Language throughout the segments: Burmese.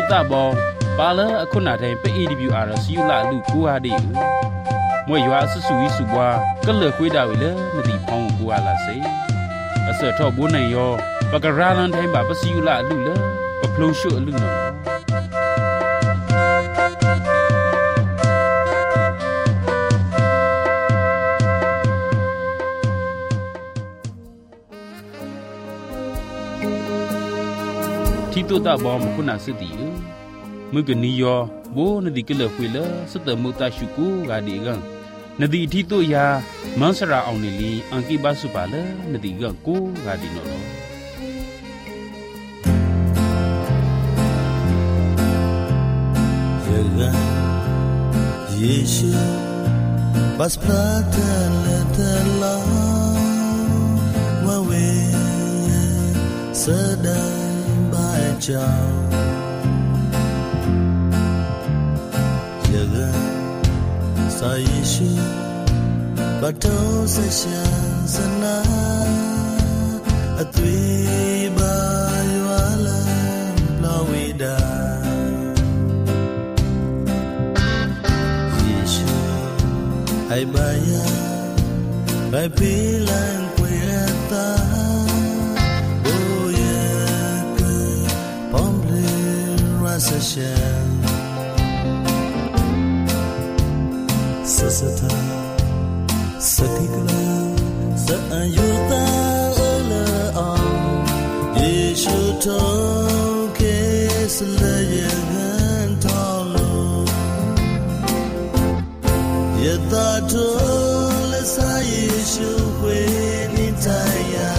ตาบอปาเลอคุณาไทยไป AWR สิยุละลูกกูอาดิมวยยวาสุสุวิสุบวาก็เลือกคุยดาวอีเลนดีพองกูอาลาเซอเสทอบุญนายอปากราลันไทยบาปสิยุละลูเลปะพลงชั่วลูนอที่ตัวตาบอมคุณาสติมือกันนิยอโบนดีก็เลือกคุยเลสเตมุตาชุกูกาดีกังนดีที่ตัวยามันสระเอาเนลีอังกีบาสุปาเลนดีกังกูกาดีโนโลเยซูบัสพระเตลเตลาวาเวสดาเจ้าเยอะสายเยซูบัดโตเสียสนาอัตวิบายว่าลำลาวิดาเยซูไอ้บายาไปพิลังเกียรตาสะสะทาสะทิกลาสะอายุตาเอลอเยชูโตเคสเลเยกันทอโลยะตาโตเลสาเยชูเวนิทายา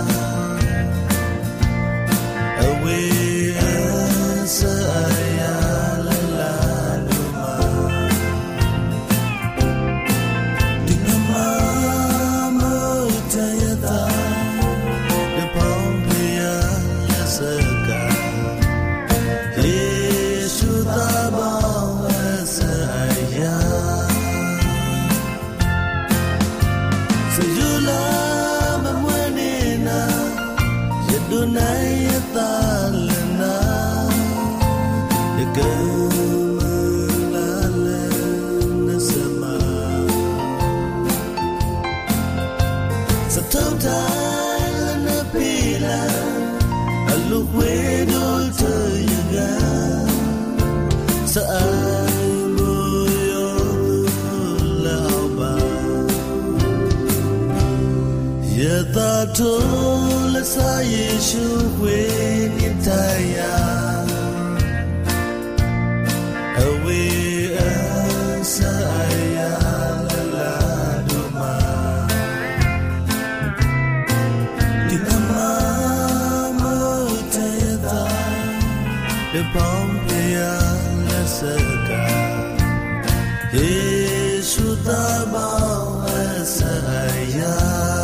โทละสาเยชูเวนิทายาอเวอาสายาละลาดุมาดินามาโมตยตาเดปอมเปียละสกาเยชูตาบาวสายา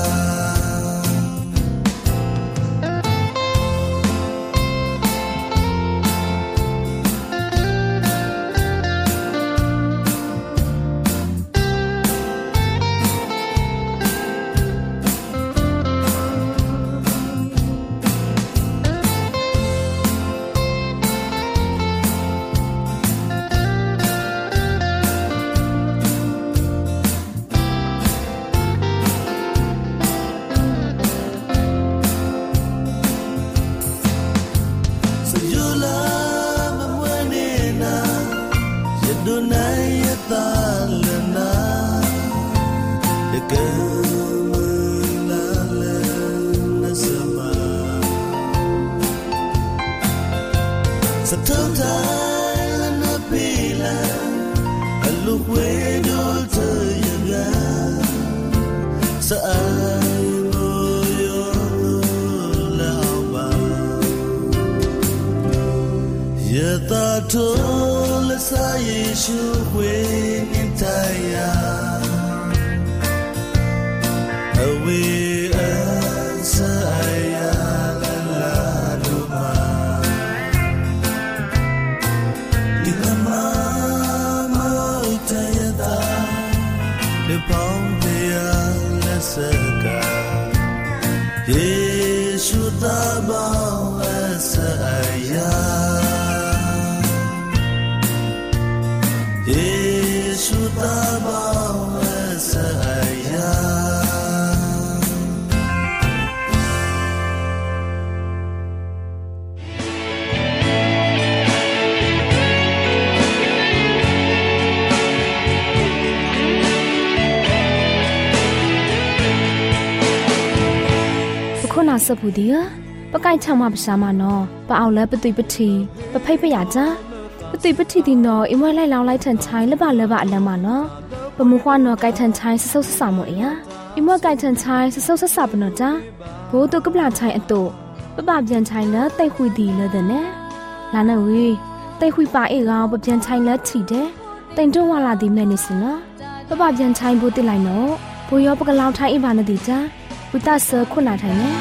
โทละสาเยชูเวนิทายาอเวอาสายาละลาดุมาดินามาโมตยตาเดปอมเปียละสกาเยชูตาบาวสายานาสบุดีปะไก่ช่างมาภาษามานอปะเอาแล้วปะตุยปะทีปะไพ่ปะหยาจ้าปะตุยปะทีดีนออิมวยไล่ลาวไล่ทันชายละบะละบะละมานอปะมุขวานอไก่ทันชายสะเซาสะสามหมดอ่ะอิมวยไก่ทันชายสะเซาสะสาปนอจ้าโบตุกบลาชายอโตปะบาเปียนชายละไต้คุยดีละเดเนลานะเวไต้คุยปาเอกาวปะเปียนชายละทีเดติงตวาลาดีแมนิสนะปะบาเปียนชายโบติไลนอโบยอปะกะลาวไทยอิบานดีจ้าวิตาเซอร์คุณาไทยเน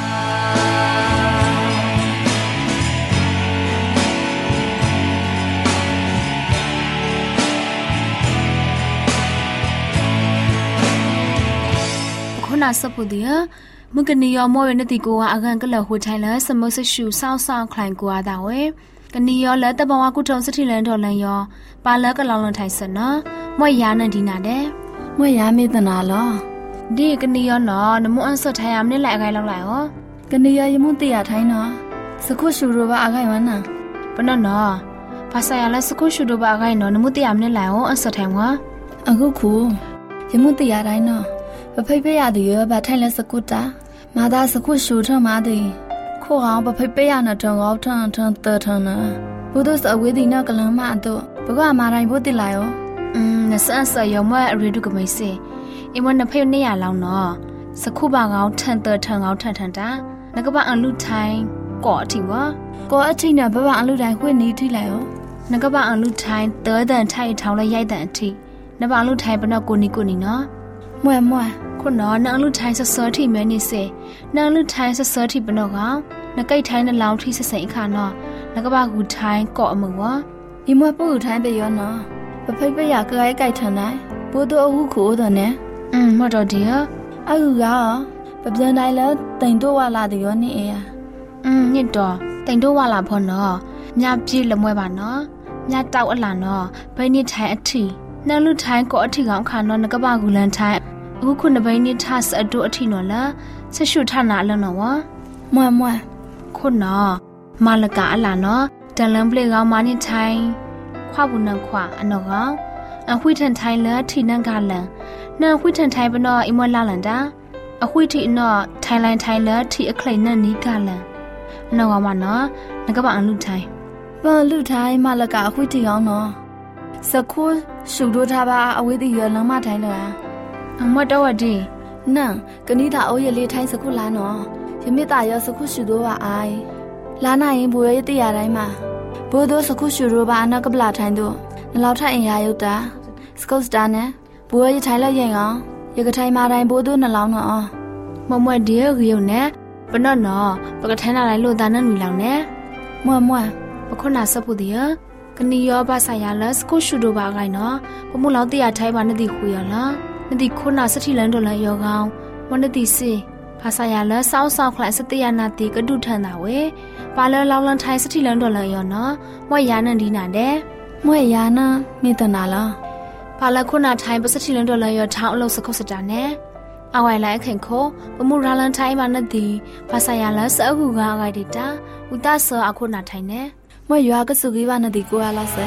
นาสปุดีมุกนียอมวยนติกัวอากันก็เลยหัวใจแล้วสมอสชูเศร้าคลายกัวดาวกันนียอแล้วแต่บอกว่ากูทงสถิเลนทอลันยอปาแล้วก็ลองลงไทยสนะมวยยานันดีนาเด้มวยยามีตนาลอดีกันนียอเนาะนมุอันสดไทยามนี่แหละไงลองไหลอ๋อกันนียอยมุติยาไทยเนาะสกุชูรูบะอะไรวะน่ะปนเนาะภาษายาแล้วสกุชูรูบะอะไรเนาะนมุติยามนี่แหละอ๋ออันสดไทยวะအခုคูยมุติยาไทยเนาะปะไพ่เปียดีบะไทยและสกุตามาดาสกุชูทอมาดีข้อเอาปะไพ่เปียนะทองเอาทองเตอทองนะบุตุสอเวดีนะกะลังมาตุปะก็มาไรบุติไลอ๋นะสันสยอมว่ารีดูก็ไม่เสอิมันนะเพ่เนี่ยลาวเนาะสกุบะเอาทันเตอทองเอาทันตาแล้วก็บะอันลุไทยก่อถิวะก่ออทินะบะอันลุไทยห้วยนี้ที่ไลอ๋แล้วก็บะอันลุไทยเตอดันไทยเท่าละใหญ่ดันทีนะบะอันลุไทยปะนะกูนี่เนาะมวยคุณน้อนางลุไทยสะเสอที่แม่นี่เสนางลุไทยสะเสอที่ปนอกเอานักไก่ไทยนั่นลาวที่สะเสอีคาเนาะแล้วก็บากูไทยเกาะมือวะนี่มวยปูไทยไปย้อนเนาะปะไพ่ไปอยากไก่ไก่ทันได้ปูตัวอาหูขู่ตัวเนี่ยมาดอเดียอาหูกาปะเปลี่ยนได้แล้วแต่งตัวว่าลาเดียวนี่เองนี่ต่อแต่งตัวว่าลาพอเนาะญาพี่ละมวยบาเนาะญาเต้าอลาเนาะไปนี่ไทยอธินางลุไทยเกาะอธิของคาเนาะนักบากูลันไทยအခုခုနဘိနေထဆအတူအထိနော်လားဆက်ရှုထနာလနော်ဝမွာခုနော်မလကအလာနော်တန်လန်ပလေကောင်မနိထိုင်ခွာဘူးနခွာအနော်ကောင်အခွိထန်ထိုင်လဲထိနန်ကလန်နန်ခွိထန်ထိုင်ပနော်အမွလာလန်တာအခွိထိနော်ထိုင်လိုင်းထိုင်လဲထိအခလိန်နန်နီကလန်အနော်ကောင်မနော်ငကပအလူထိုင်ပန်လူထိုင်မလကအခွိထိကောင်နော်စခုရှုဒိုထားပါအဝေးတိရလမ်းမထိုင်လောမတော်ဒီနန်ကနိတာအိုးရလေးထိုင်းစခုလာနော်ယမိတာရစခုရှူတော့ပါအိုင်လာနိုင်ရင်ဘူရတရတိုင်းမှာဘိုးတို့စခုရှူတော့ပါအနကပလာထိုင်းတို့နလောက်ထိုင်အင်ရယုတ်တာစကုတ်စတာနဲ့ဘူရထိုင်းလက်ရင်အောင်ရကထိုင်မာတိုင်းဘိုးတို့နှလောင်းနော်မမွဒီရရုံနဲ့ပနော့နော်ပကထိုင်းလာလိုက်လို့တာနဲ့လူလောင်နဲ့မွပခုနာစပုဒီယကနိယောဘာဆိုင်ရလစခုရှူတော့ပါခိုင်နော်ပမှုလောက်တရထိုင်းပါနဲ့ဒီခွေရလားနတိခုနာစတိလန်ဒေါ်လာယောကောင်မနတိစီภาษายาละซาวๆคลายสติยานาติกระดุทันตาเวปาเลลาวลันไทยสติลန်ဒေါ်လာယောနော်မွေယာနန်ဒီနာတဲ့မွေယာနာမေတနာလားပါလခုနာထိုင်ပစတိလန်ဒေါ်လာယောထောင်းအလို့စခုစတာနဲ့အဝိုင်လိုက်ခင်ခိုပမှုရာလန်ထိုင်မနတိภาษายาละစအဟုကားဂိုင်ဒီတာဥတဆောအခုနာထိုင်နဲ့မွေရွာကစုကြီးပါနတိကိုရလားဆဲ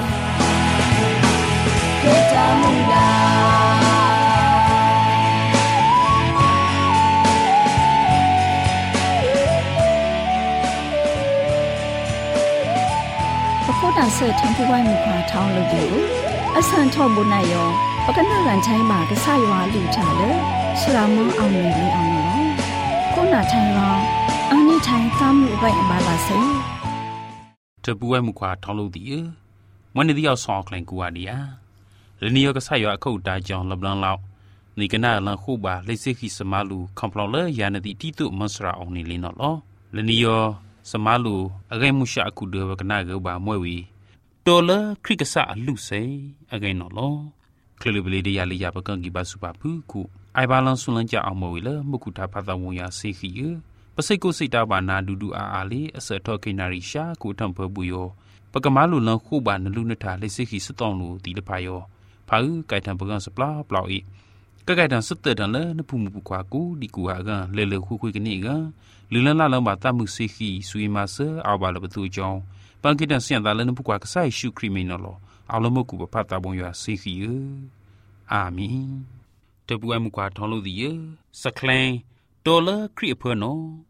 ဒေတာမူလာတာဆဲထံပွိုင်းမြခွာထောင်းလို့ဒီအဆန်ထော့ဘုန်နိုင်ယောပကနာကန်ချိုင်းမှာကဆရွာလူချလေဆရာမအောင်နေလေအောင်နော်ကိုနာချိုင်းရောအနိထိုင်သားမှုပဲအပါလာစေတပွိုင်းမြခွာထောင်းလို့ဒီမနေ့တယောက်ဆောင်းကလင်ကူအဒီယာရနီယောကဆရွာအခုတ်တာကြောင့်လပလန်လောက်နေကနာလန်ခုပါလက်စစ်ခိစမလူကွန်ပလော်လာယာနတိတီတုမစရာအောင်နေလေနော်လောရနီယောစမလူအဂိမှုရှာအခုဒေဝကနာကဘာမွဲဝီတော်လခရိကဆာလူစေအဂိနော်လောကလဘလီဒီယာလီယာပကန်ဂီဘာစုပါဖူခုအိုင်ဘာလန်ဆွန်လန်ကြအောင်မဝီလမကုတာဖတ်တော်ဝန်ရစေခီယပစိတ်ကိုစိတ်တာဘာနာဒူဒူအာအာလီအစထောကိနာရီရှာကိုတံဖဘူးယောပကမာလူလန်ခုဘာနလူနထာလက်စိခီစတောင်းလူတီလဖာယောဖာဥကိုင်တံပကန်စပလာပလောက်ဤကကိုင်တံစတ်တဲ့တန်လနဖူမပူခွာကူဒီကူဟာကလေလေခုခွေကနေကလူလန်လာလန်ဘာတမှုစေခီဆွေမဆာအဘာလဘသူကြောင့်ပန်ကိတန်စင်တာလနပူခွာကဆိုင်ရှုခရီမီနော်လောအလမကူပဖတ်တာဘုံရစေခီအာမင်တပူအမှုခွာထောင်းလို့ဒီစကလန်ဒေါ်လာခရီအဖွနော်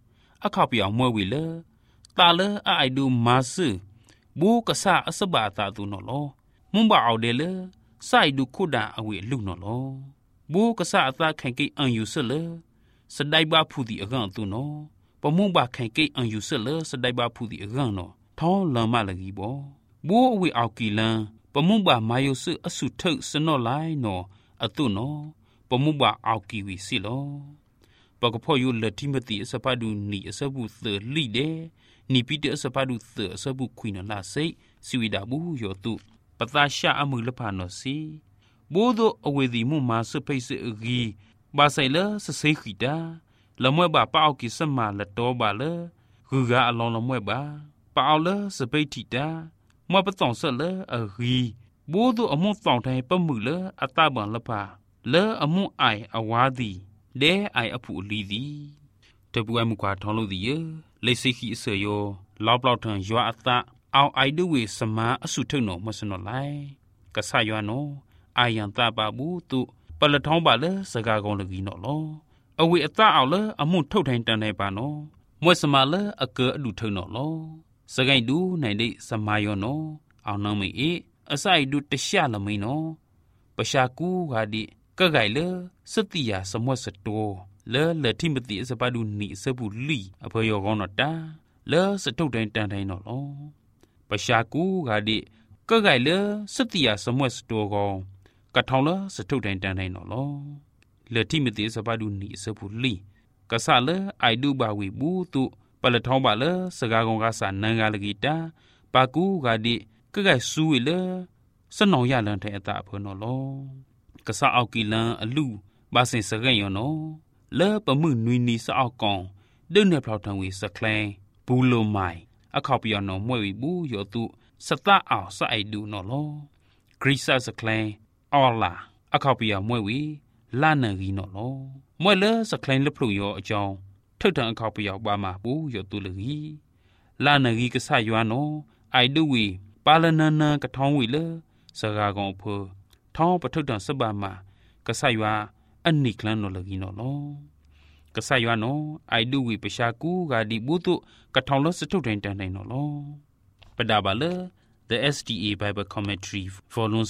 အခါပြောင်းမွဲဝီလေတာလေအိုက်ဒူမာဆူဘူကဆာအစဘာတာတူနော်လောမွန်ဘာအော်တယ်လေစိုက်ဒူခုဒာအဝေလူနော်လောဘူကဆာအသာခိုင်ကိအန်ယူဆလေစဒိုင်ဘာဖူဒီအကန်တူနော်ပမုန်ဘာခိုင်ကိအန်ယူဆလေစဒိုင်ဘာဖူဒီအကန်နော်ထောင်းလမ်းမလကြီးဘောဘူအဝေအောက်ကီလန်ပမုန်ဘာမာယုဆအဆုထုတ်စနော့လိုက်နော်အတုနော်ပမုန်ဘာအောက်ကီဝီစီလောပကဖော်ယူလက်တိမတိအစပါဒူနီအစဘူးသလိတဲ့နီပီတအစပါဒူသအစဘူးခွိနလာစိစီဝီဒါဘူးယောတုပတာရှာအမှုလဖာနော်စီဘိုးတို့အဝေဒီမှုမာစဖိတ်စအဂီဘာဆိုင်လစစိခိတာလမွဲဘာပေါကီစမလတော်ပါလေဂူကအလောင်းလမွဲဘာပေါလစပိတ်တီတာမွဲပတောင်ဆက်လေအဂီဘိုးတို့အမှုတောင်တိုင်းပမှုလေအတဘန်လဖာလေအမှုအိုင်အဝါဒီဒဲအိုင်အဖူလီဒီတပူအမှုကွာထောင်းလို့ဒီရလေစိခိအစယောလောက်လောက်ထန်ရွာအတအောင်အိုင်ဒူဝေစမာအဆုထုံနော်မစနော်လိုက်ကဆရွာနော်အာယံတပါဘူးသူပလထောင်းပါလေစကားကောင်းလကြီးနော်လောအဝေအတအောင်လေအမှုထုတ်ထိုင်တန်နေပါနော်မွဲစမာလေအကအလူထုံနော်လောစကိုင်ဒူနိုင်တဲ့စမာယောနော်အောင်နမေအေအဆိုင်ဒူတရှလမိန်နော်ပရှာကူဟာဒီကဂိုင်လေစတိယာစမွတ်စတောလေလက်တိမတိစပါဒူနီစဘူးလီအဖေယောကောင်းတော့တာလေစထုတ်တိုင်းတန်တိုင်းနော်လောပရှာကူဟာဒီကဂိုင်လေစတိယာစမွတ်စတောကောကထောင်းလေစထုတ်တိုင်းတန်တိုင်းနော်လောလက်တိမတိစပါဒူနီစဘူးလီကဆာလေအိုင်ဒူဘာဝီဘူးတုပလထောင်းပါလေစကားကောင်းကဆာနန်ကလဂီတာပါကူဟာဒီကဂိုင်ဆူဝီလေစနောင်ရလန်တဲ့အတာအဖေနော်လောကဆာအောက်ကီလန်အလူဘာစင်စကဲ့ယောနော်လေပမှုနွီနီစအောက်ကောင်ဒုန်နေဖောက်ထံဝီစကလန်ဘူးလိုမိုင်အခါပြောနော်မွဲဝီဘူးယောတုစတအောင်စအိုက်ဒူနော်လောဂရိဆာစကလန်အော်လာအခါပြောမွဲဝီလာနန်ကြီးနော်လောမွဲလေစကလန်လဖလူယောအကြောင်းထုတ်တန်အခါပြောပါမှာဘူးယောတုလကြီးလာနန်ကြီးကဆရွာနော်အိုက်ဒူဝီပါလနန်နန်ကထောင်းဝီလေစကားကောင်ဖောထောင်းပထုတ်တန်စပါမှာကဆရွာအနိကလန်နော်လကြီးနော်လောကဆရွာနော်အိုက်ဒူဝီပရှာကူဂါဒီဘူးတုကထောင်းလစထုတ်တိုင်းတန်တိုင်းနော်လောပဒါပါလေ The SDA Bible Commentary Volume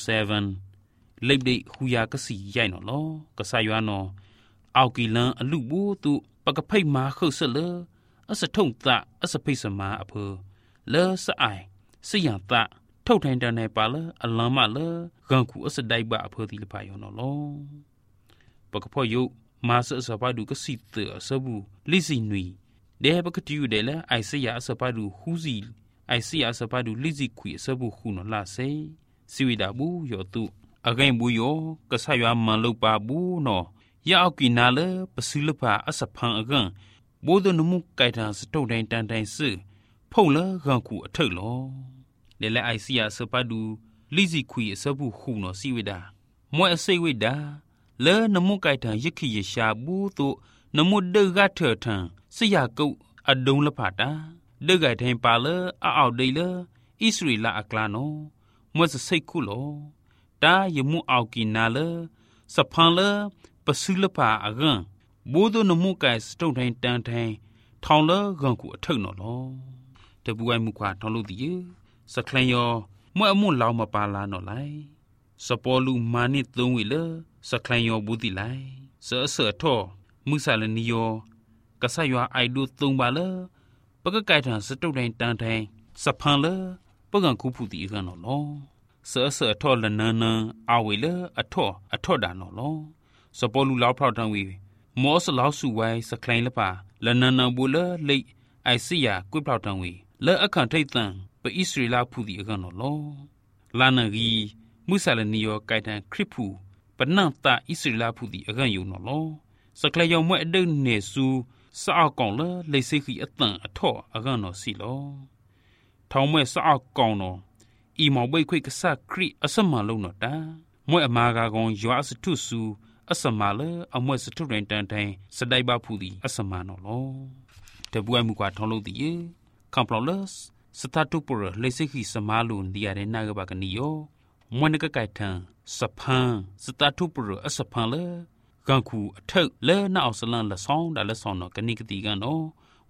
7လိပ်ဒိဟူယာကစီရိုက်နော်လောကဆရွာနော်အောက်ကီလန်အလူဘူးတုပကဖိတ်မာခုတ်ဆလေအစထုံတအစဖိတ်စမာအဖေလေစအိုင်စယံတထုတ်ထိုင်တန်နေပါလေအလမ်းမလေဂန်ကူအစဒိုက်ပါအဖေဒီလပါယောနော်လောပကဖောယုမာဆစပါဒူကစီတအစဘူးလိစီနွီဒဲပကတူဒဲလာအိုင်စယာစပါဒူဟူစီအိုင်စယာစပါဒူလိစီခွေစဘူးခုနော်လာစေစီဝီဒါဘူးယောတုအဂိုင်ဘူးယောကဆရွာမန်လုပါဘူးနော်ယောက်ကီနာလေပစီလပါအစဖန်အကန်ဘိုးဒနမှုကိုက်တာစတုတ်တိုင်းတန်တိုင်းစဖုံလေဂန်ကူအထုလောလေလေအိုင်စယာစပါဒူလိစီခွေစဘူးခုနော်စီဝီဒါမွဲအစိဝီဒါလေနမှုကိုက်တံယခိယရှာဘူးတုနမှုဒေဂတ်ထထံစရကုတ်အဒုံလဖတာဒေဂတ်ထိုင်ပါလေအောက်ဒေလေဣစရီလာအကလာနောမွတ်စိတ်ခုလောတာယမှုအောက်ကီနာလေစဖန်လေပစုလဖအဂံဘိုးတို့နမှုကိုက်စတုံထိုင်တန်ထိုင်ထောင်းလေဂံကူအထုံနော်လောတပူအိုင်မှုခွာထောင်းလို့ဒီစကလန်ယောမွဲ့အမှုလောင်းမပါလာနော်လိုက်စပေါ်လူမာနစ်သုံးဝီလေစကလန်ယောဘူးတိလိုက်ဆောထောမုဆာလနီယောကဆရွာအိုက်ဒူသုံးပါလေပကကိုက်ထန်စတုတ်တိုင်းတန်တိုင်းစဖန်လေပကံခုဖူတီကနော်လောဆောထောလနနအဝေလေအထောဒါနော်လောစပေါ်လူလောက်ဖောက်ထန်ဝီမောစလောက်စုဝိုင်းစကလိုင်းလပါလနနဘူလေလိအိုက်စီယာကွေဖောက်ထန်ဝီလေအခန့်ထိတ်တန်ပဣစရီလာဖူတီကနော်လောလာနဂီမုဆာလနီယောကိုက်တန်ခရစ်ဖူပနန်တာဣစရီလာဖူတီအကန်ယုံနော်လောစကလယောမွဲအဒုန်နေစုစအောက်ကောင်လေလိစိခိအတန်အထော့အကန်နော်စီလောထောင်းမွဲစအောက်ကောင်နော်ဤမောင်ဘိတ်ခွိကဆခရိအစမလုံးနော်တာမွဲအမာကာကောင်ရွာစထုစုအစမလေအမွဲစထုရင်တန်တိုင်းစတိုင်ပါဖူတီအစမနော်လောတပူအမှုကွာထောင်းလို့တည်ကမ်ပလောလစ်စတတုပရလိစိခိစမာလုံးဒီရတဲ့နာကပါကနီယောမွဲနကကိုက်ထန်စဖန်စတတုပရအစဖန်လေဂန်ခုအထုပ်လဲနောက်ဆလန်လဆောင်ဒါလဆောင်နော်ကနိကတိကနော်မ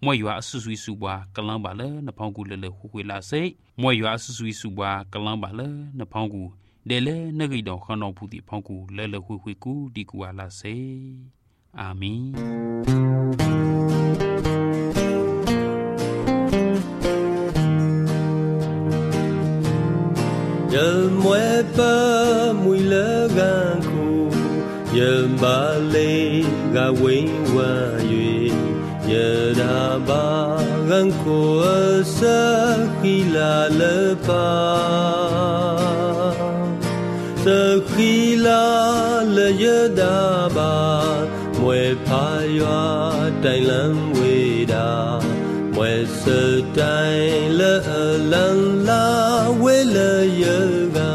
มวยอยู่อาสุสุยสุบวากำลังบาเลนพองกูเลหุยลาเซมวยอยู่อาสุสุยสุบวากำลังบาเลนพองกูเดเลนกิดอกขนองผู้ที่พองกูเลหุยกูดีกูอาลาเซอาเมน Yel mue pa mui le gan ku Yel ba le ga wing wa yue Yel da ba gan ko sa khi la le pa Sa khi la le ye da ba mue pa yua tai lan we da Mue se tai le lan la we le ye ga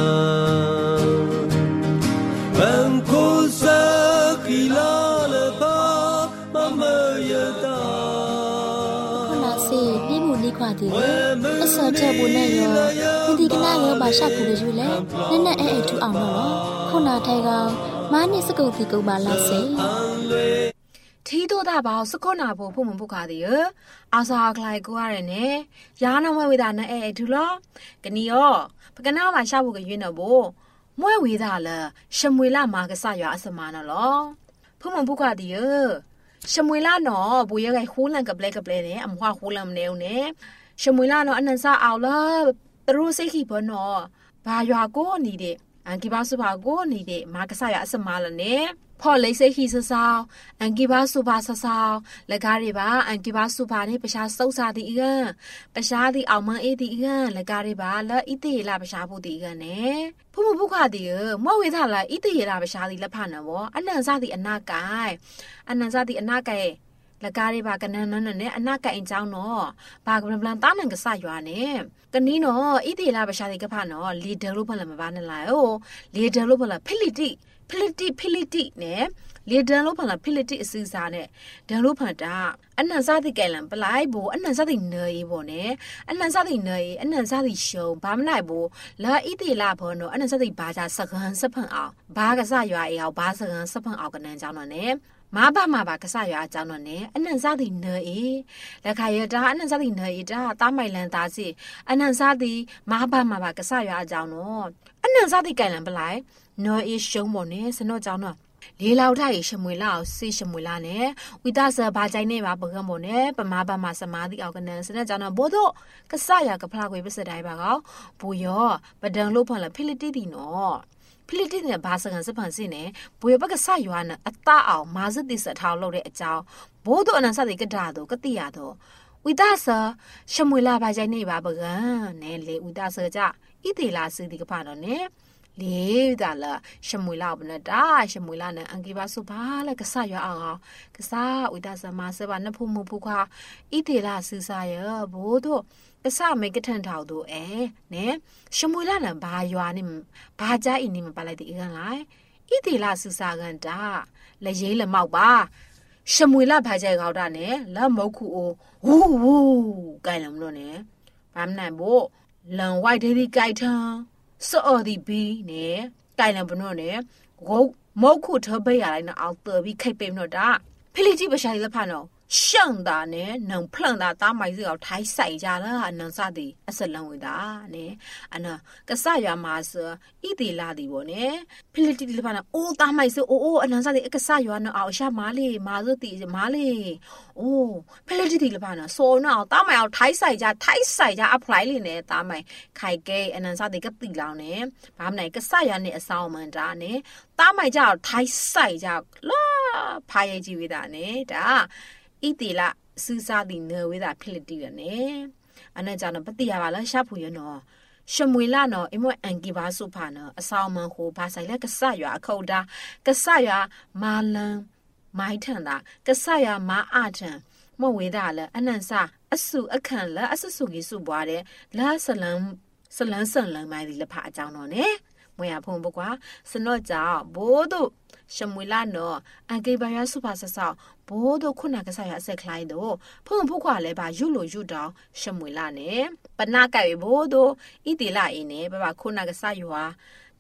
Ban ko sa khi la le ba ma me ye da ခနာစီဒီမူနီခွာတီအစောချက်ဘူးနဲ့ရောဒီကနာရောပါရှက်ကူရယူလေနက်နက်အဲထူအောင်တော့ခုနာထိုင်ကောင်မားနစ်စကုတ်တီကုတ်ပါလားစေထီးတော့တာပါစကောနာဖို့ဖို့မဖို့ခါသေးရအာစာကလိုက်ကိုရတယ်နဲ့ရာနာမွဲဝေတာနဲ့အဲထူလောကနီရောပကနာပါရှဖို့ကရွေးတော့ဘို့မွဲဝေတာလားရှမွေလာမာကဆရွာအစမနော်လောဖို့မဖို့ခါသေးရရှမွေလာနော်ဘူရဲကခိုးလန်ကပလဲနဲ့အမွားခိုးလန်မနေဦးနဲ့ရှမွေလာနော်အနန်စာအောင်လားသူတို့စိတ်ခိဘောနော်ဘာရွာကိုနေတဲ့အန်ကီဘာစုဘာကိုနေတဲ့မာကဆရွာအစမလားနဲ့พอเลยเซฮีซะซาวอันกิบาสุบาซะซาวละกาเรบาอันกิบาสุบานี่ประชาสุซาติอีกันประชาติเอามังเอติอีกันละกาเรบาละอิติละประชาผู้ติอีกันเนผู้มุขะติมอเวทาละอิติละประชาติละพะนะบ่อนันซาติอนาไกอนันซาติอนาไกละกาเรบากันนั้นๆเนอนาไกอินจ้าวเนาะบากำลังตานันกะสะยว่าเนกะนี้เนาะอิติละประชาติกะพะเนาะลีเดอร์ลุพะละมะบานะลาโอลีเดอร์ลุพะละဖိလိတိနဲ့လေဒန်လို့ဖန်လာဖိလိတိအစည်းစားနဲ့ဒန်လို့ဖန်တာအနန်စားတိကဲလံပလိုက်ဘူးအနန်စားတိနေရီပေါ့နဲ့အနန်စားတိနေရီအနန်စားတိရှုံဘာမနိုင်ဘူးလာဣတိလာဘောနော်အနန်စားတိဘာသာစကန်စဖန်အောင်ဘာကစားရွာအေအောင်ဘာစကန်စဖန်အောင်ကနန်ကြောင်းတော့နဲ့မာဘာကစားရွာအကြောင်းတော့နဲ့အနန်စားတိနေရီလက်ခါရတာအနန်စားတိနေရီတာတားမိုင်လန်သားစီအနန်စားတိမာဘာကစားရွာအကြောင်းတော့အနန်စားတိကဲလံပလိုက်နော်အေးရှုံးပေါ်နဲ့စနော့ကြောင်းတော့လေလောက်ထားရရှမွေလာအောင်စေရှမွေလာနဲ့ဝိသဆာဘာကြိုင်နေပါပကံပေါ်နဲ့ပမာဘာမစမာတိအောင်ကနန်စနော့ကြောင်းတော့ဘို့တော့ကဆရကဖလာခွေပစတိုင်းပါကောဘူရောပဒံလို့ဖန်လာဖိလိတိတီနော်ဖိလိတိနဲ့ဘာစကန်စဖန်စင်းနဲ့ဘူရပကဆရွာနဲ့အတအောင်မာစတိစထောက်လုပ်တဲ့အကြောင်းဘို့တော့အနန်စတိကဒါတော့ကတိရတော့ဝိသဆာရှမွေလာဘာကြိုင်နေပါပကံနဲ့လေဝိသဆာကြဣတိလာစီတိကဖာတော့နဲ့လေဒါလာရှမွေလာဘနတာရှမွေလာနဲ့အန်ကီဘာစုဘာလဲကဆရွာအောင်ကဆဝိဒါစမဆဘနဖို့မဖို့ခါဣတေလာစူစာရဘို့တော့ကဆမေကထန်ထောက်တို့နဲ့ရှမွေလာနဲ့ဘာရွာနဲ့ဘာကြိုင်နေမပါလိုက်တဲ့အကန်လိုက်ဣတေလာစူစာကန်တာလေရေးလမောက်ပါရှမွေလာဘာကြိုင်ကောက်တာနဲ့လက်မုတ်ခုအိုဝူးကိုင်လမလို့နဲ့ဘာမနိုင်ဖို့လန်ဝိုက်ဒေဒီကိုက်ထန်စော်ဒီဘီနဲ့တိုင်လန်ဘနောနဲ့ဂုတ်မောက်ခုထဘေးရလိုက်နော်အောက်တော်ပြီးခိတ်ပိမနော်တာဖိလိတိပရှာလဖာနော်ရှန့်တာနဲ့နံဖလန့်တာတာမိုင်စီအောင်ထိုင်းဆိုင်ကြလားအနန်စသည်အစလန်ဝေတာနဲ့အနကဆရမာစဣတိလာဒီဘောနဲ့ဖိလိတိလဖာနော်အိုးတာမိုင်စီအိုးအနန်စသည်အကဆရနော်အောင်ရှာမားလေးမာစတိမားလေးအိုးဖိလိတိလဖာနော်စောနော်တာမိုင်အောင်ထိုင်းဆိုင်ကြအဖလိုက်လေးနဲ့တာမိုင်ခိုင်ကဲအနန်စသည်ကတိလောင်နဲ့ဘာမနိုင်ကဆရနဲ့အဆောင်မန်တာနဲ့တာမိုင်ကြထိုင်းဆိုင်ကြလာဖာရဲကြည့်ဝေတာနဲ့ဒါဣတိလစူးစားသည်နေဝေးတာဖိလတိရနဲ့အနကြနော်ပတိရပါလားရှာဖူရနော်ရှမွေလာနော်အမွအန်ကီဘာစုဖာနော်အဆောင်မန်ဟိုဘာဆိုင်လက်ကဆရွာအခုတ်တာကဆရွာမာလန်မိုင်းထန်တာကဆရွာမာအထန်မဝေးတာလဲအနန်စာအစုအခန့်လဲအဆစုကြီးစုပွားတယ်လာဆလန်မိုင်းဒီလဖာအကြောင်းနော်နဲ့မွေရဖုံဘကွာစနော့ကြောင့်ဘိုးတို့ရှမွေလာနော်အန်ကေဘာရစုဖာဆဆောက်ဘိုးတို့ခုနကဆရအဆက်ခလိုက်တော့ဖုံဖုခွာလဲပါယူလို့ယူတောင်းရှမွေလာနဲ့ပနာကဲဘိုးတို့ဣတိလာအင်းနဲ့ဘဘခုနကဆရွာ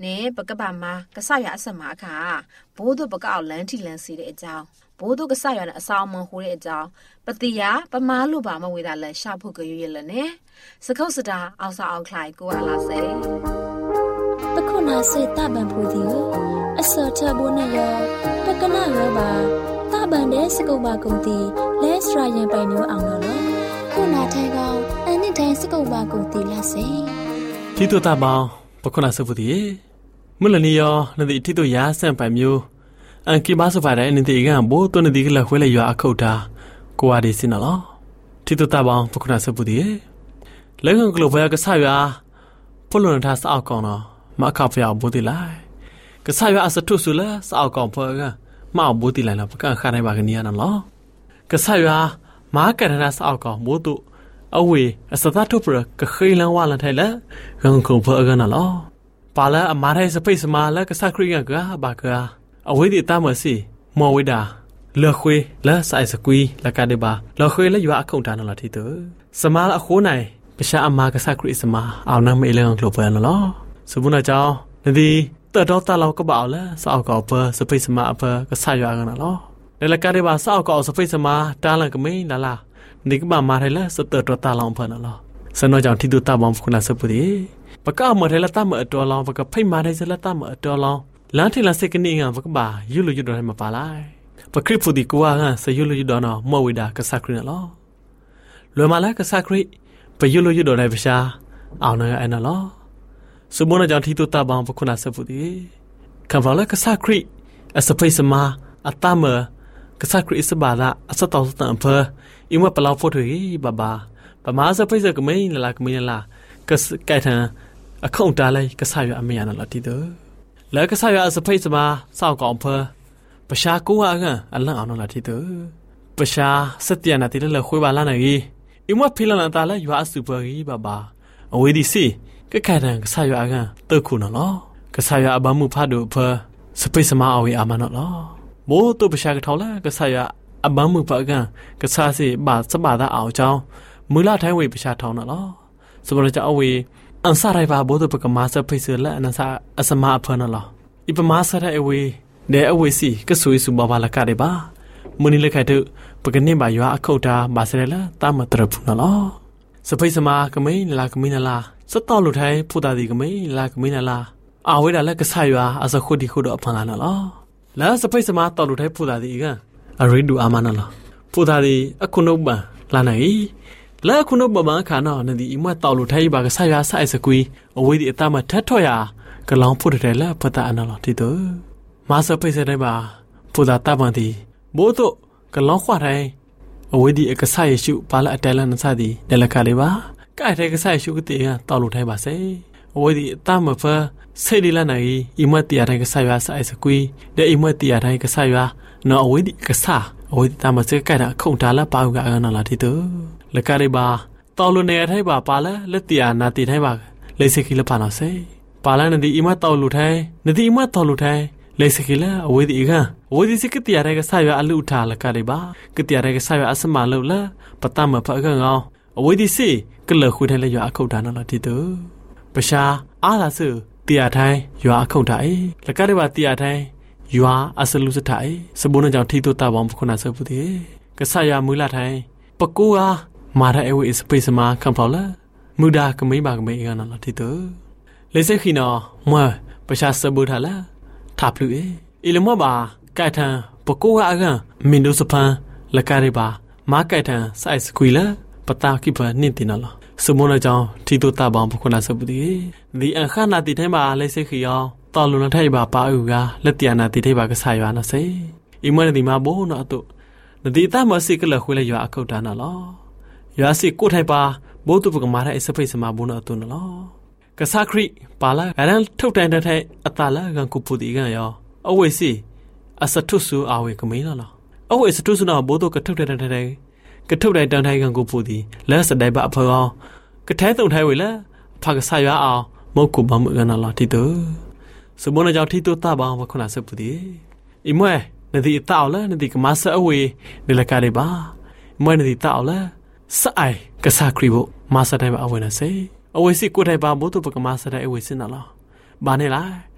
နေပကပမှာကဆရအစမအခါဘိုးတို့ပကောက်လန်းထီလန်းစီတဲ့အကြောင်းဘိုးတို့ကဆရနဲ့အဆောင်မဟိုတဲ့အကြောင်းပတိယပမားလို့ပါမဝေတာလဲရှာဖို့ကြွရလဲနဲ့စကုတ်စတာအောင်စာအောင်ခလိုက်ကိုအလားစေပခုနာစေတပံဖူဒီအစောချဘုန်းရပကနာရောပါတပံတဲ့စကုတ်ပါကုန်တီလဲစရာရင်ပိုင်မျိုးအောင်တော့ခုနာထိုင်ကောင်အနှစ်တိုင်းစကုတ်ပါကုန်တီလာစေတီတိုတာပေါင်းပခုနာစဖူဒီမလနီယောနဒီတီတိုရာဆန်ပိုင်မျိုးအန်ကီဘာစဖာတဲ့နဒီကံဘိုးတွနဒီကလခွဲလေရွာအခုတ်တာကိုဝါဒီစင်နော်တီတိုတာပေါင်းပခုနာစဖူဒီလဲငကလဘရကဆာရွာဖလွန်ထားစအောက်ကောင်တော့မအခဖျောက်ဘိုးတီလိုက်ကဆာရွာအစထုဆူလာစအောက်ကောင်ဖောကမောက်ဘိုးတီလိုက်တော့ပကခါနိုင်ပါကနီးရနော်ကဆာရွာမာကရနာစအောက်ကောင်ဘိုးတို့အဝေအစသတ်ထုပရကခိလန်ဝါလန်ထိုင်လာရန်ခုံဖောကနော်ပါလာအမားတဲ့စပိတ်စမာလကဆာခရီကဘာကအဝေဒီတမစီမော်ဝေဒါလခွေလာဆိုင်စကွီလကတဲ့ပါလခွေလရွာအခုံတာနော်တီတူစမာအခိုးနိုင်ပရှာအမာကဆာခရီစမာအောင်နမေလန်ကလောပန်နော်စပုနာကြောင့်ဒီတတော်တလောက်ကပါလဲစောက်ကောပစပိတ်စမာအပကဆာရွာကနော်လေလကတဲ့ပါစောက်ကောစပိတ်စမာတားလကမင်းလာလာဒီကဘာမာရလဲစတတော်တလောင်ဖနော်စနောကြောင့်တီတူတဘောင်ခုနာစပုဒီပကမရလတမအတော်လောင်ပကဖိမာတဲ့စလတမအတော်လောင်လန်ထီလာစကနီငါပကဘာယူလူယူတော်မပါလိုက်ပခရစ်ဖူဒီကွာဟန်ဆယူလူယူတော်နော်မော်ဝိဒါကဆာခရီနော်လွယ်မလာကဆာခရီပယူလူယူတော်တဲ့ပရှာအောင်နေအနော်စမနကြောင့်တီတူတဘောင်ပခုနာစပုဒီကဘာလကဆာခရီအစပိစမာအတမကဆာခရီစဘာလာအစတောတန်ဖာအမပလောက်ဖို့ထွေဘဘာပမာစပိစကမင်းလာကမင်းလာကကဲထန်အခုံတားလိုက်ကဆာရအမေရနော်တီတူလဲကဆာရအစပိစမာစောက်ကောင်ဖာပရှာကိုဟာကအလန့်အောင်နော်တီတူပရှာစတျနာတီလဲခွေးပါလာနေကြီးအမဖိလန်တာလဲရွာစုပကြီးဘဘာအဝေးဒီစီကကဲထန်ကဆာရတုတ်ခုနော်ကဆာရအဘမှုဖတ်တို့ဖာစပိစမာအဝေးအမနော်မိုးတို့ပရှာကထောက်လဲကဆာရအဘမှုဖတ်ကဆာစီဘာစဘာသာအောင်ကြောင်းမူလထိုင်းဝေပရှာထောင်းနော်စပရကြအဝေးအန်ဆာရိုင်ဘာဘိုးတို့ပကမာစဖိစလဲအနဆာအစမအဖနော်ဤပမာဆရအဝေးဒဲအဝေးစီကဆွေစုဘဘာလကတဲ့ပါမနီလက်ခိုက်တို့ပကနေပါရွာအခုတ်တာမာစရလာတာမတရဖူနော်စဖိစမာကမိန်လာကမိနလာစတောက်လူထိုင်းဖူတာဒီကမိန်လာကမိနလာအဝေးဒါလက်ကဆာရွာအစခုဒီခုတော့အဖန်လာနော်လာစဖိစမာတောက်လူထိုင်းဖူတာဒီကအရိဒူအာမနော်ဖူတာဒီအခုနုပလာနိုင်လာခုနဘမခါနော်နဒီအမတောက်လို့ထိုင်ပါကဆာရဆိုင်စကွီအဝေးဒီအတမထတ်ထွရကလောင်ဖုတ်တယ်လားဖတာအနော်တီတိုမာစပိစတဲ့ပါဖူတာတပန်တီဘိုးတို့ကလောင်ခွာတိုင်းအဝေးဒီအကဆာရရှုပါလာအတဲလန်စသည်ဒလကလေးပါကဲတဲ့ကဆာရရှုကတိကတောက်လို့ထိုင်ပါစေအဝေးဒီအတမဖဆိတ်လီလာနိုင်အမတီရတဲ့ကဆာရဆိုင်စကွီတဲ့အမတီရတဲ့ကဆာရနော်အဝေးဒီကဆာအဝေးဒီတမစကဲတာခုံတာလာပါကနော်လာတီတိုလကလေးပါတောက်လို့နေထိုင်ပါပါလဲလက်တီယာနာတီထိုင်ပါလေစကီလပါနော်စေပါလာနဒီအမတောက်လို့ထိုင်နဒီအမတောက်လို့ထိုင်လေစကီလာအဝေးဒီကအဝေးဒီစကတီယာရဲကဆာရအလူထားလကလေးပါကတီယာရဲကဆာရအစမလို့လားပတမဖအကောင်အဝေးဒီစီကလခွေထိုင်လေရွာအခုတ်တာနော်တီတူပရှာအားလာစုတီယာထိုင်ရွာအခုတ်တာအေလကလေးပါတီယာထိုင်ရွာအစလူစထိုင်စဘုံကြောင့်ထီတူတာပေါင်းခုနဆပ်ဘူးဒီကဆာရမူလာထိုင်ပကူအားမာရအဝေးစပိစမာကံဖော်လာမူဒါကမိပါကမိကနော်တီတူလေစခိနော်မွာပရှာစဘူထားလာထပ်လူအီလမဘာကဲထန်ပကိုကအကမင်ဒိုစပန်လကရပါမာကဲထန်စိုက်စကွီလာပတာကိပနင့်တင်နော်စမုန်ကြောင့်တီတူတာပေါင်းပခုနာစဘူဒီဒီအခါနာတီထဲမှာလေစခိယောတော်လုံထိုင်ပါပါဥကလက်တျာနာတီထဲပါကဆာရွာနော်စေအီမရဒီမှာဘိုးနော်တုဒီတာမစိကလခွေးလေရွာအခုတ်တာနော်ရွာစီကိုထိုင်ပါဘိုးတူပကမာတဲ့အစပိစမဘုံနော်တုနော်ကဆာခရီပါလာအရန်ထုတ်တန်တဲ့အတလာကန်ကုပူဒီကရောအဝေးစီအစထုဆူအဝေးကမင်းနော်အဝေးစထုဆူနော်ဘိုးတူကထုတ်တဲ့ကထုတ်တဲ့တန်ထိုင်ကန်ကုပူဒီလဲစတိုင်ပါအဖောကထဲတုံထိုင်ဝေလာဖာကဆာရွာအောင်မုတ်ကုဘမကနော်တီတူစမုန်ကြောင့်တီတူတာပါမခုနာစပူဒီအမွဲနဒီတောက်လာနဒီကမဆအဝေးဒီလကရပါမွဲနဒီတောက်လာစအိုင်ကဆာခရီဘမဆတိုင်ပါအဝေးနစေအဝေးစီကိုတိုင်ပါဘို့တူပကမဆတိုင်အဝေးစင်နော်ဘာနေလား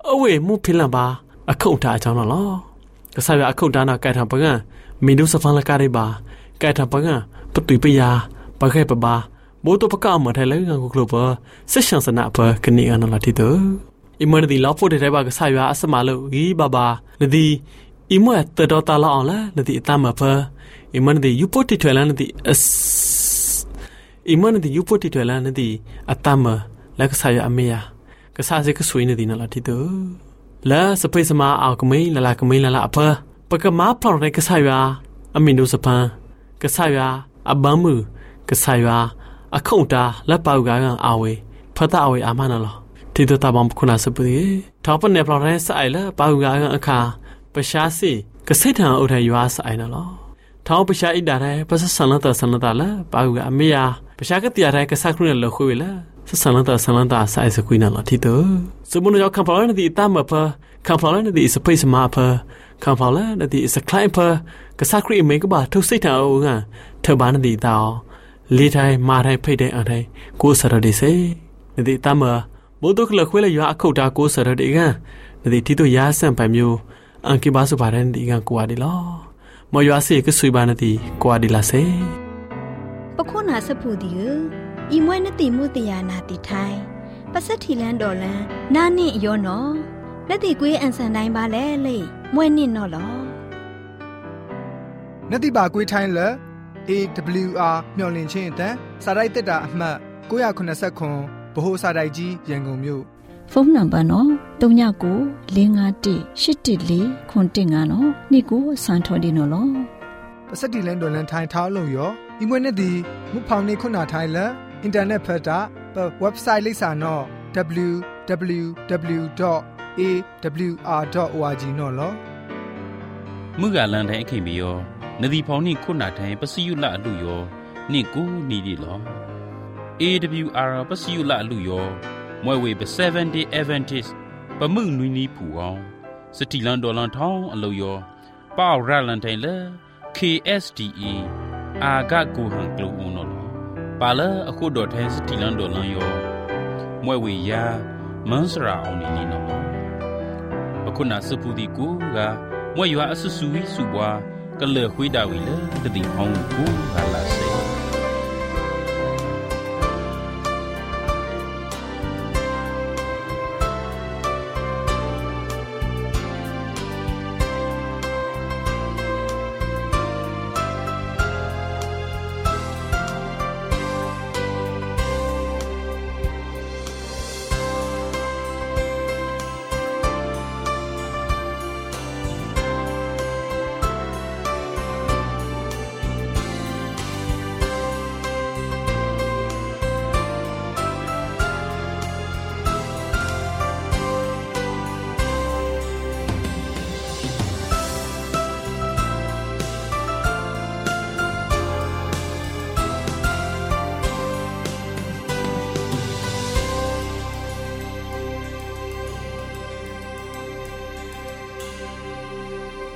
အဝေမှုဖိလန်ပါအခုတ်တာအကြောင်းနော်ကစားရအခုတ်တာနာကဲထံပကံမင်းတို့စဖန်လကားရပါကဲထံပကံပတူပယာပခဲပပါဘိုးတို့ပကမထဲလဲငါကိုကလပဆက်ရှန်စနာပကနေအနလာတီတိုအမနဒီလောက်ဖို့တဲ့ဘာကစားရအစမလို့ဂီဘာဘာနဒီအမတ်တော်တာလာအောင်လားနဒီအတမဖအမနဒီယူပိုတီထွေလန်နဒီအမနဒီယူပိုတီထွေလန်နဒီအတမလက်ကစားရအမေယာကစားစကဆွေးနေဒီနလာတီတိုလာစပိစမာအောက်ကမင်းလာကမင်းလာအဖပကမာဖလော်ရဲကစားရအမင်းတို့စပန်ကစားရအဘမ်မူကစားရအခုတ်တာလက်ပေါကအာဝေဖတ်တာအဝေအာမနလောတီတိုတာဘမ်ခုနာစပဒီထောပနေဖလော်ရဲဆိုင်လာပေါကအခါပရှားစီကစိတ်ထံအုတ်ထရွာဆိုင်နော်ထောပရှားဣဒါရဲပစဆန်လတာဆန်လတာလာပေါကအမေယာပရှားကတရားရဲကစားခရုလခွေလာဆန်လတာဆန်လတာဆိုင်စကွိနလာတီတိုစမုန်ရောက်ခံဖလော်နေဒီတမဖခံဖလော်နေဒီစပိစမာဖခံဖလော်နေဒီစကလိုင်းဖကစားခရီမေကဘာထုစိတ်ထံအုတ်ကထဘာနေဒီတောင်းလေးတိုင်းမာတိုင်းဖိတ်တဲ့အတိုင်းကိုစရဒီစေဒီတမဘိုးတို့ကလခွေးလရွာအခုတ်တာကိုစရဒီကဒီတီတို့ရာဆန်ပိုင်မျိုးအန်ကိဘာစုပါတဲ့ဒီကကိုအဒီလောမရွာစီကဆွေပါနေဒီကိုအဒီလာစေပခုနာစဖူဒီဤမွဲနတိမှုတယာနာတိထိုင်ပစက်ထီလန်တော်လန်နာနိယောနော်လက်တိကွေးအန်ဆန်တိုင်းပါလေလေမွဲနစ်နော်လောနတိပါကွေးထိုင်းလေ AWR မျော်လင့်ခြင်းအတန်းစာရိုက်တက်တာအမှတ်989ဗဟိုစာရိုက်ကြီးရန်ကုန်မြို့ဖုန်းနံပါတ်နော်39951814နော်နေ့ကိုစံထော်ဒီနော်လောပစတိလန်ဒေါ်လန်ထိုင်းထောင်းလို့ရောဒီမွေးနေ့ဒီမူဖောင်နေခုနာထိုင်းလအင်တာနက်ဖတ်တာ website လိပ်စာနော် www.awr.org နော်လောမူကလန်တိုင်းအခင်ပြီးရောနဒီဖောင်နေခုနာထိုင်းပစီယုလအလူရောနေ့ကိုနီဒီလော AWR ပစီယုလအလူရောမွဲဝေပ 7day Adventist ပမှုနွီနီဖူအောင်စတီလန်ဒေါ်လန်ထောင်းအလူရောပေါရလန်တိုင်းလေ KSDE အာဂကူဟန်ကလူဦးနော်ပါလာအခုတော်ထဲစတီလန်ဒေါ်လန်ရောမွဲဝေယာမန်စရာအောင်နီနော်အခုနာစပူဒီကူကမွဲရွာအဆဆူဝီစုပွားကလေခွေးတာဝီလေတတိဟောင်းကူကလာစေ